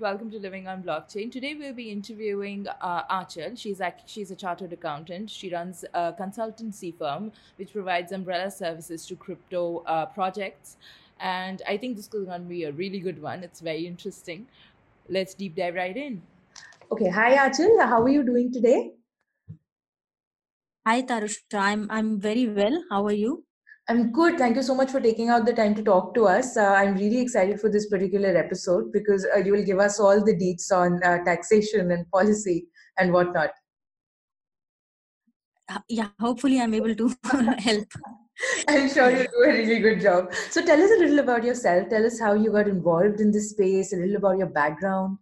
Welcome to Living on Blockchain. Today we'll be interviewing Achal. She's a chartered accountant. She runs a consultancy firm which provides umbrella services to crypto projects. And I think this is going to be a really good one. It's very interesting. Let's deep dive right in. Okay, hi Achal, how are you doing today? Hi Tarusha, I'm very well. How are you? I'm good. Thank you so much for taking out the time to talk to us. I'm really excited for this particular episode because you will give us all the deets on taxation and policy and whatnot. Yeah, hopefully I'm able to help. I'm sure you'll do a really good job. So tell us a little about yourself. Tell us how you got involved in this space, a little about your background.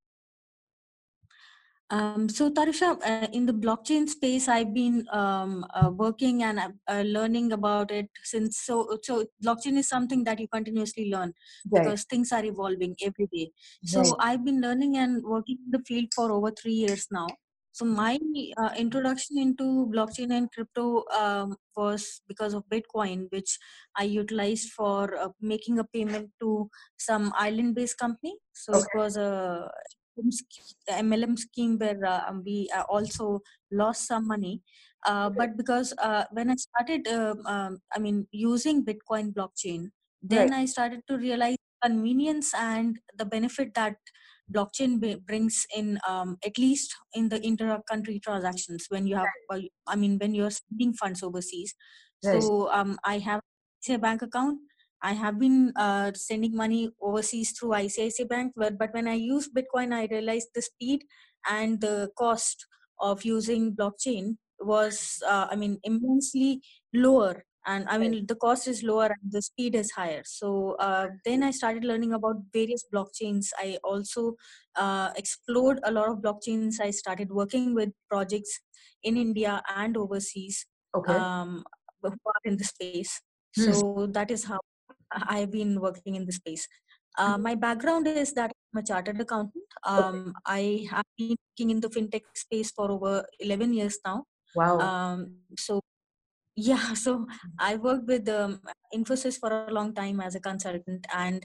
So Tarusha, in the blockchain space, I've been working and learning about it since. So blockchain is something that you continuously learn Right, because things are evolving every day. right, So I've been learning and working in the field for over 3 years now. So my introduction into blockchain and crypto was because of Bitcoin, which I utilized for making a payment to some island-based company. So it okay, was a MLM scheme where we also lost some money. But because when I started, using Bitcoin blockchain, right, then I started to realize convenience and the benefit that blockchain brings in, at least in the inter-country transactions when you have, when you're sending funds overseas. right, So I have a bank account. I have been sending money overseas through ICICI Bank, but when I use Bitcoin, I realized the speed and the cost of using blockchain was, immensely lower. And right. the cost is lower and the speed is higher. So then I started learning about various blockchains. I also explored a lot of blockchains. I started working with projects in India and overseas, Okay. um, who are in the space. Hmm. So that is how I've been working in this space. My background is that I'm a chartered accountant. Okay. I have been working in the fintech space for over 11 years now. Wow. So yeah, so I worked with Infosys for a long time as a consultant, and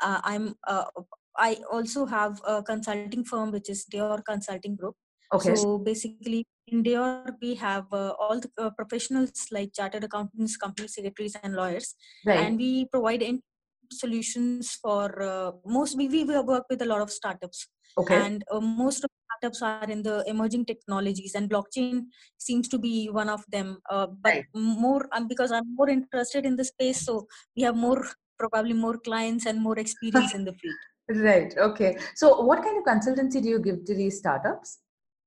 I also have a consulting firm which is Dior Consulting Group. Okay. So basically, in Dior we have all the professionals like chartered accountants, company secretaries, and lawyers, Right. and we provide solutions for we work with a lot of startups, Okay. and most of startups are in the emerging technologies, and blockchain seems to be one of them. But Right. more because I'm more interested in the space, so we have probably more clients and more experience in the field. Right. Okay. So, what kind of consultancy do you give to these startups?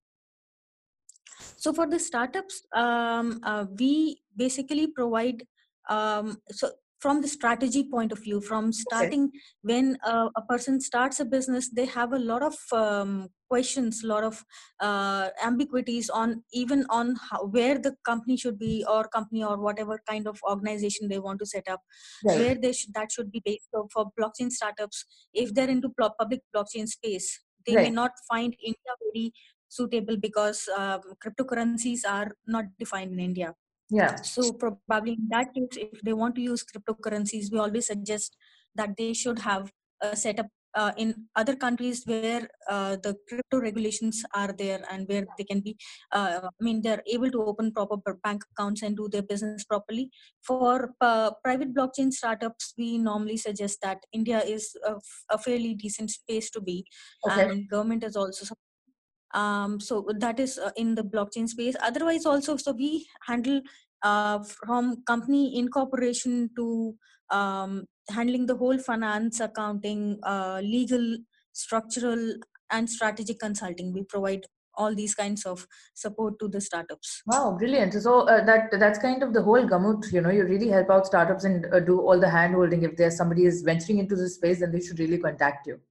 So for the startups, we basically provide, so from the strategy point of view, from Okay. starting when a person starts a business, they have a lot of questions, a lot of ambiguities on even on where the company should be, or company, or whatever kind of organization they want to set up, Right. where that should be based. So for blockchain startups, if they're into public blockchain space, they may Right. not find India very suitable because cryptocurrencies are not defined in India. Yeah. So probably in that case, if they want to use cryptocurrencies, we always suggest that they should have a setup in other countries where the crypto regulations are there, and where they can be, they're able to open proper bank accounts and do their business properly. For private blockchain startups, we normally suggest that India is a fairly decent space to be, Okay. and government is also so that is in the blockchain space. Otherwise also, so we handle from company incorporation to handling the whole finance, accounting, legal, structural, and strategic consulting. We provide all these kinds of support to the startups. Wow, brilliant. So that's kind of the whole gamut. You really help out startups and do all the hand holding. If there's somebody is venturing into this space, then they should really contact you.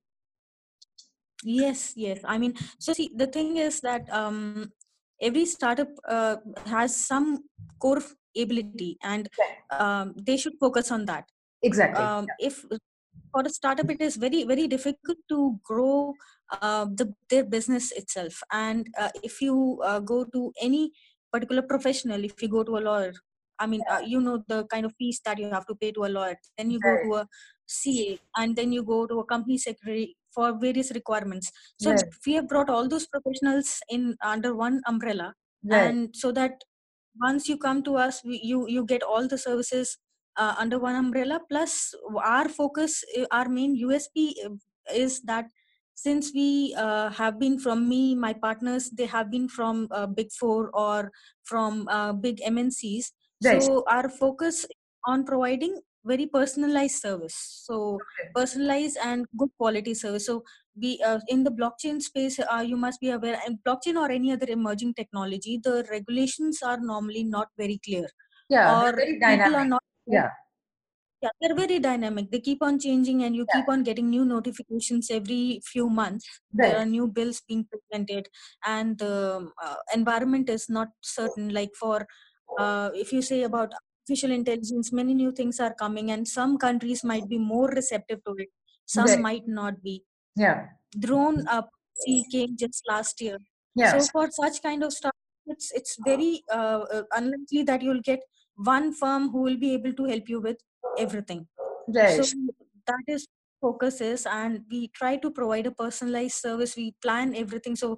Yes. So see, the thing is that every startup has some core ability, and they should focus on that. Exactly. If for a startup, it is very very difficult to grow their business itself. And if you go to any particular professional, if you go to a lawyer, the kind of fees that you have to pay to a lawyer. Then you go Right. to a CA, and then you go to a company secretary. for various requirements. So Right. we have brought all those professionals in under one umbrella, Right. and so that once you come to us, you get all the services under one umbrella. Plus, our focus, our main USP is that since we have been from my partners, they have been from Big Four or from big MNCs. Right. So our focus on providing very personalized service. So personalized and good quality service. So we in the blockchain space, you must be aware, and blockchain or any other emerging technology, the regulations are normally not very clear, Yeah, they're or very people are dynamic. not. Yeah. Yeah, they're very dynamic. They keep on changing, and you keep on getting new notifications every few months. There Right. are new bills being presented, and the environment is not certain. Like for if you say about artificial intelligence, many new things are coming, and some countries might be more receptive to it. Some Right. might not be. Yeah. Drone policy came just last year. Yeah. So for such kind of stuff, it's very unlikely that you'll get one firm who will be able to help you with everything. So Right. that is focus is, and we try to provide a personalized service. We plan everything. So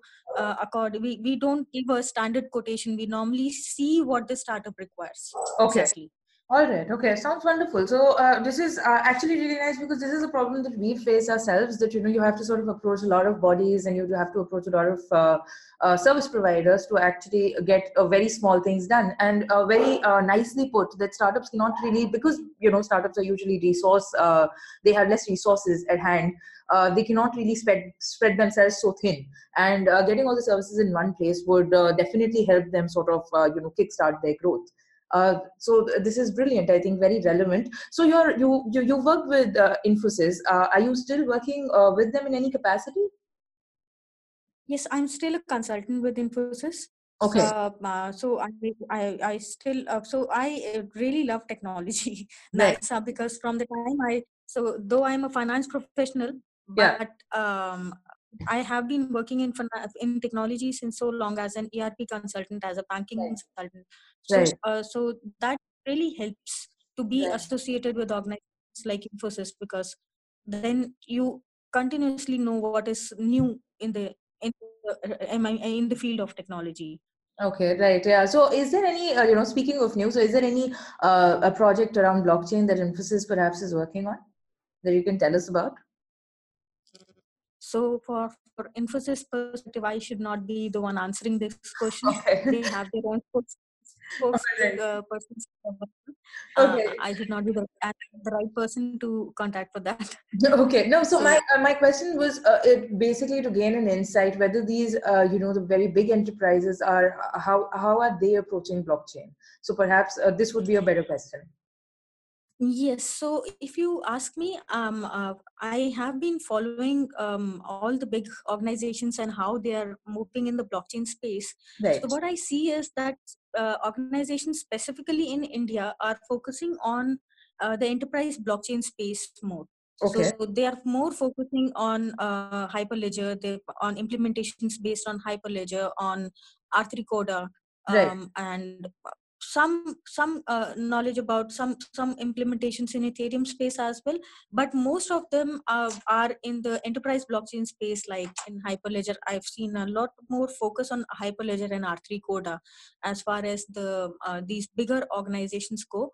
we don't give a standard quotation. We normally see what the startup requires Okay. precisely. All right. Okay. Sounds wonderful. So this is actually really nice because this is a problem that we face ourselves. That you have to sort of approach a lot of bodies and you have to approach a lot of service providers to actually get very small things done. And very nicely put that startups cannot really, because startups are usually they have less resources at hand. They cannot really spread themselves so thin. And getting all the services in one place would definitely help them sort of kickstart their growth. So this is brilliant. I think very relevant. So you work with Infosys. Are you still working with them in any capacity? Yes, I'm still a consultant with Infosys. Okay. So I still so I really love technology, Right. Nalsa, because from the time though I'm a finance professional, Yeah. but I have been working in technology since so long as an ERP consultant, as a banking consultant. So Right. so that really helps to be Right. associated with organizations like Infosys, because then you continuously know what is new in the field of technology. Okay. Right. Yeah. So is there any speaking of new, so is there any a project around blockchain that Infosys perhaps is working on that you can tell us about? So for Infosys perspective, I should not be the one answering this question. Okay. They have their own All right. persons. Okay. I should not be the right person to contact for that. Okay. No. So So my question was it basically to gain an insight whether these the very big enterprises are how are they approaching blockchain? So perhaps this would be a better question. yes, so if you ask me, I have been following all the big organizations and how they are moving in the blockchain space. So Right. what I see is that organizations specifically in India are focusing on the enterprise blockchain space more. Okay. So they are more focusing on Hyperledger, on implementations based on Hyperledger, on R3 Coda, Right. and some knowledge about some implementations in Ethereum space as well, but most of them are in the enterprise blockchain space. Like in Hyperledger, I've seen a lot more focus on Hyperledger and R3 Coda as far as the these bigger organizations go.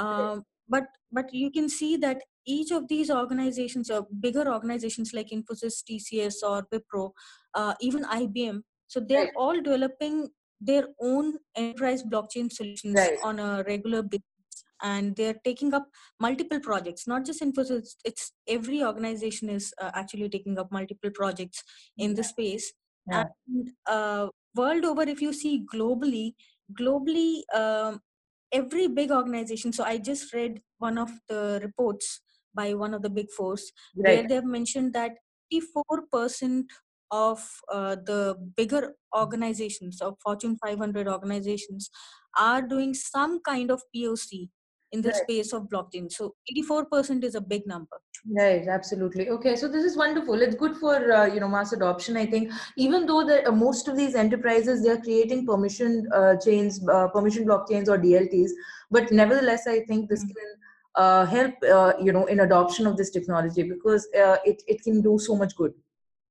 But you can see that each of these organizations, or bigger organizations like Infosys, TCS, or Wipro, even IBM, so they are Right. all developing their own enterprise blockchain solutions Right. on a regular basis, and they're taking up multiple projects. Not just Infosys, it's every organization is actually taking up multiple projects in the space. Yeah. And world over, if you see globally, every big organization. So I just read one of the reports by one of the big fours, where Right. they've mentioned that 84% of the bigger organizations, of Fortune 500 organizations, are doing some kind of POC in the Right. space of blockchain. So 84% is a big number. Right, absolutely. Okay, so this is wonderful. It's good for mass adoption. I think even though most of these enterprises, they are creating permission chains, permission blockchains or DLTs, but nevertheless, I think this Mm. can help in adoption of this technology, because it can do so much good.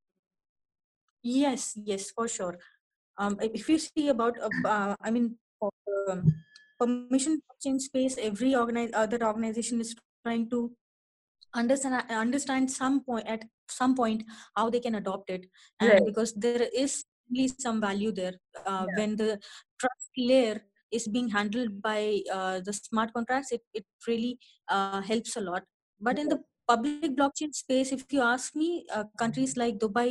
Yes, for sure. If you see about, for permission blockchain space, every other organization is trying to understand at some point how they can adopt it, and Right. because there is really some value there Yeah. when the trust layer is being handled by the smart contracts, it really helps a lot. But in the public blockchain space, if you ask me, countries like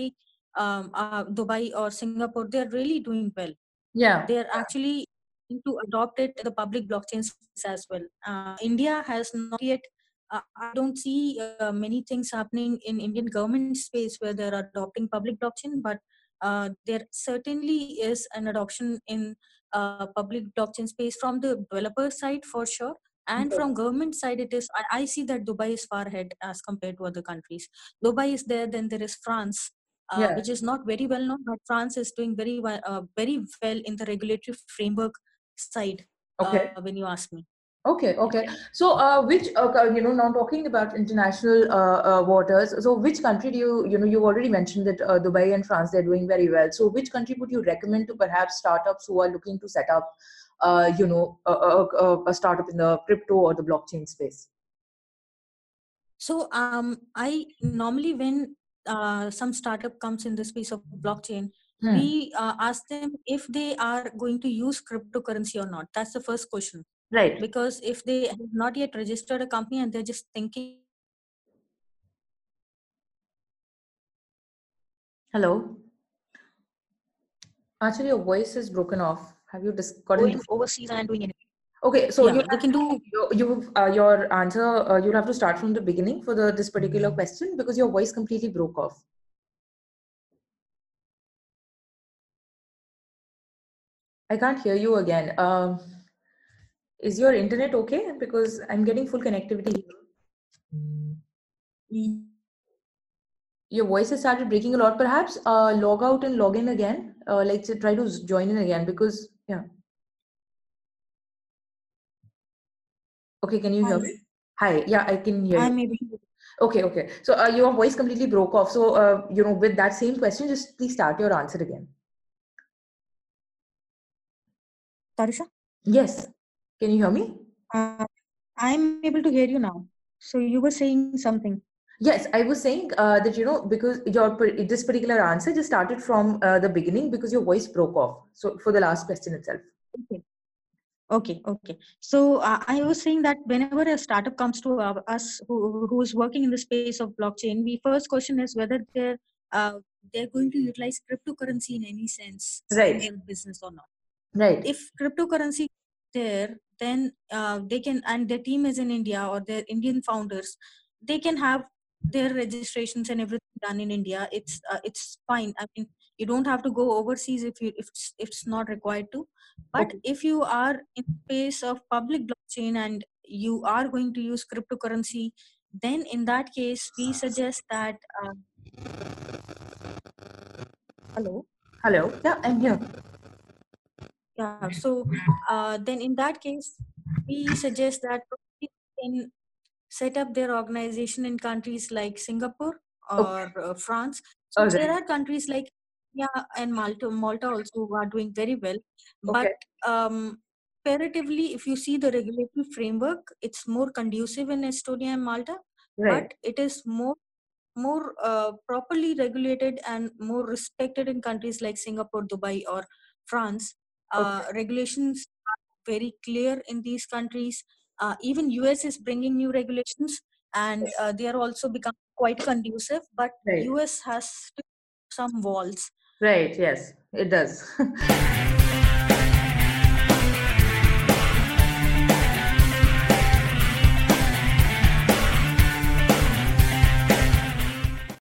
Dubai or Singapore, they're really doing well. Yeah. They're actually to adopt it in the public blockchain space as well. India has not yet. I don't see many things happening in Indian government space where they're adopting public blockchain, but there certainly is an adoption in public blockchain space from the developer side for sure. And from government side, it is. I see that Dubai is far ahead as compared to other countries. Dubai is there, then there is France, Yeah. which is not very well known, but France is doing very well in the regulatory framework side. Okay. When you ask me. Okay. Yeah. So, now talking about international waters. So, which country do you've already mentioned that Dubai and France, they're doing very well. So, which country would you recommend to perhaps startups who are looking to set up, a startup in the crypto or the blockchain space? So, I normally, when some startup comes in the space of blockchain, we ask them if they are going to use cryptocurrency or not. That's the first question. Right. Because if they have not yet registered a company and they're just thinking. Hello. Actually, your voice is broken off. Have you Going overseas and doing anything. Okay, so yeah, they can do. Your answer. You'll have to start from the beginning for this particular question, because your voice completely broke off. I can't hear you again. Is your internet okay? Because I'm getting full connectivity here. Your voice has started breaking a lot. Perhaps log out and log in again. Try to join in again, because yeah. Okay, can you hear me? Hi. Yeah, I can hear you. Maybe. Okay. So your voice completely broke off. So with that same question, just please start your answer again. Tarusha? Yes. Can you hear me? I'm able to hear you now. So you were saying something. Yes, I was saying that because this particular answer just started from the beginning, because your voice broke off. So for the last question itself. Okay. So I was saying that whenever a startup comes to us who is working in the space of blockchain, we first question is whether they're going to utilize cryptocurrency in any sense in their business or not. Right. If cryptocurrency is there, then they can, and their team is in India or their Indian founders, they can have their registrations and everything done in India. It's fine. I mean, you don't have to go overseas if it's not required to. But if you are in space of public blockchain and you are going to use cryptocurrency, then in that case we suggest that. Hello. Yeah, I'm here. Yeah. So then in that case, we suggest that people can set up their organization in countries like Singapore or France. So there are countries like and Malta also who are doing very well. But comparatively, if you see the regulatory framework, it's more conducive in Estonia and Malta, but it is more properly regulated and more respected in countries like Singapore, Dubai, or France. Regulations are very clear in these countries. Even US is bringing new regulations, and they are also becoming quite conducive. But US has some walls. Right. Yes, it does.